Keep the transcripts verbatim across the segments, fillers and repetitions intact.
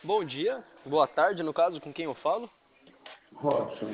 Bom dia, boa tarde, no caso, com quem eu falo? Robson.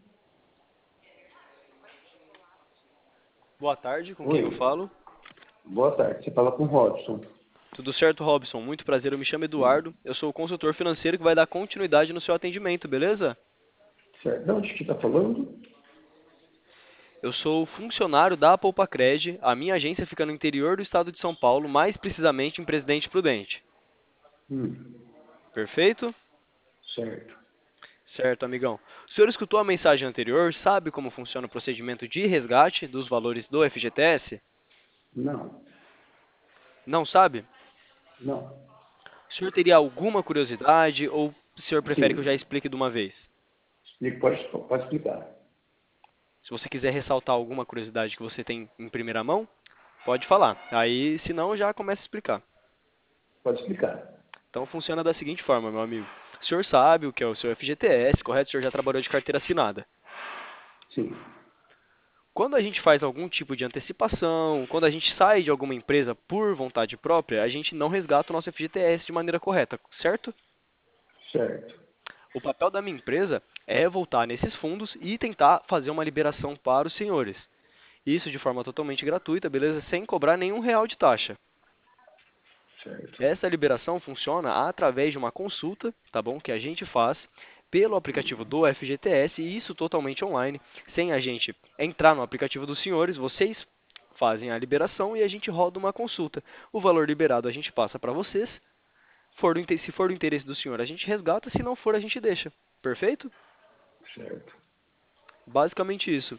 Boa tarde, com quem eu Oi, falo? boa tarde. Você fala com o Robson. Tudo certo, Robson? Muito prazer, eu me chamo Eduardo. Eu sou o consultor financeiro que vai dar continuidade no seu atendimento, beleza? Certo. De onde que está falando? Eu sou funcionário da Poupacred. A minha agência fica no interior do estado de São Paulo, mais precisamente em Presidente Prudente. Hum, Perfeito? certo. Certo, amigão. O senhor escutou a mensagem anterior? Sabe como funciona o procedimento de resgate dos valores do F G T S? Não, Não sabe? não. O senhor teria alguma curiosidade ou o senhor prefere que eu já Sim, explique de uma vez? explica- pode, pode explicar. Se você quiser ressaltar alguma curiosidade que você tem em primeira mão, pode falar. Aí, se não, já começa a explicar. Pode explicar. Então, funciona da seguinte forma, meu amigo. O senhor sabe o que é o seu F G T S, correto? O senhor já trabalhou de carteira assinada. Sim, Quando a gente faz algum tipo de antecipação, quando a gente sai de alguma empresa por vontade própria, a gente não resgata o nosso F G T S de maneira correta, certo? certo. O papel da minha empresa é voltar nesses fundos e tentar fazer uma liberação para os senhores. Isso de forma totalmente gratuita, beleza? Sem cobrar nenhum real de taxa. Certo. Essa liberação funciona através de uma consulta, tá bom? Que a gente faz pelo aplicativo do F G T S e isso totalmente online, sem a gente entrar no aplicativo dos senhores, vocês fazem a liberação e a gente roda uma consulta. O valor liberado a gente passa para vocês. For do inte- se for do interesse do senhor, a gente resgata, se não for, a gente deixa. Perfeito? Certo. Basicamente isso.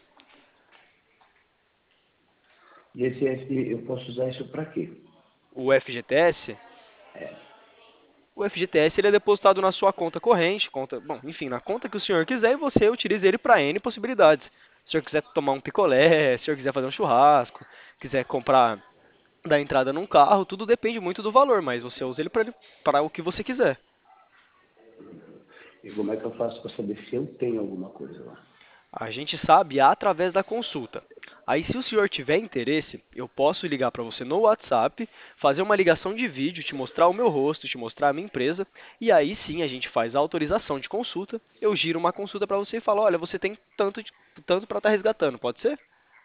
E esse F D, eu posso usar isso para quê? O F G T S, É, o F G T S ele é depositado na sua conta corrente, conta, bom, enfim, na conta que o senhor quiser e você utiliza ele para N possibilidades. Se o senhor quiser tomar um picolé, se o senhor quiser fazer um churrasco, quiser comprar dar entrada num carro, tudo depende muito do valor, mas você usa ele para o que você quiser. e como é que eu faço para saber se eu tenho alguma coisa lá? A gente sabe através da consulta. Aí, se o senhor tiver interesse, eu posso ligar para você no WhatsApp, fazer uma ligação de vídeo, te mostrar o meu rosto, te mostrar a minha empresa, e aí sim a gente faz a autorização de consulta. Eu giro uma consulta para você e falo: olha, você tem tanto, de- tanto para estar resgatando, pode ser?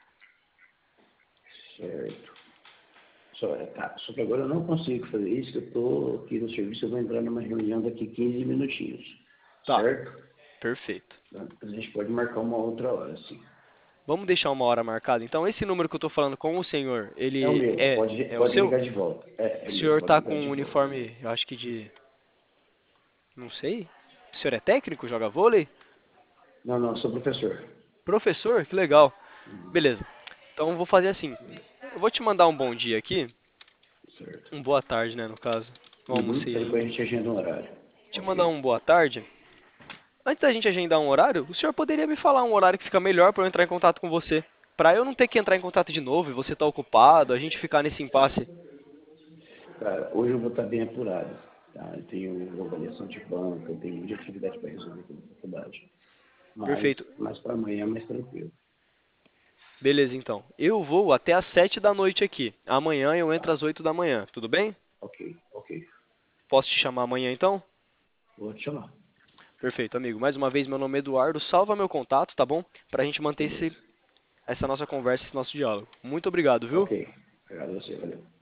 Certo. Só, é, tá, só que agora eu não consigo fazer isso, que eu estou aqui no serviço, eu vou entrar numa reunião daqui quinze minutinhos. Tá, Certo? perfeito. A gente pode marcar uma outra hora, sim. Vamos deixar uma hora marcada. Então, esse número que eu estou falando com o senhor, É o ele meu, é, pode, é o pode seu? ligar de volta. É, O é meu, senhor pode está ligar com um de volta. uniforme, eu acho que de. Não sei. O senhor é técnico? Joga vôlei? Não, não, sou professor. Professor? Que legal. Beleza. Então eu vou fazer assim. Eu vou te mandar um bom dia aqui. Certo. Um boa tarde, né, no caso. Não Uhum, almocei aí depois ainda. a gente agenda um horário. Te mandar Ok. um boa tarde. Antes da gente agendar um horário, o senhor poderia me falar um horário que fica melhor para eu entrar em contato com você? Para eu não ter que entrar em contato de novo e você estar ocupado, a gente ficar nesse impasse. Cara, hoje eu vou estar bem apurado. Tá? Eu tenho avaliação de banco, eu tenho muita atividade para resolver aqui na faculdade. Mas, Perfeito. mas para amanhã é mais tranquilo. Beleza, então. Eu vou até às sete da noite aqui. Amanhã eu entro Tá, às oito da manhã. Tudo bem? ok, ok. Posso te chamar amanhã então? Vou te chamar. Perfeito, amigo. Mais uma vez, meu nome é Eduardo. Salva meu contato, tá bom? Para a gente manter esse, Beleza. essa nossa conversa, esse nosso diálogo. Muito obrigado, viu? Ok. Obrigado a você, valeu.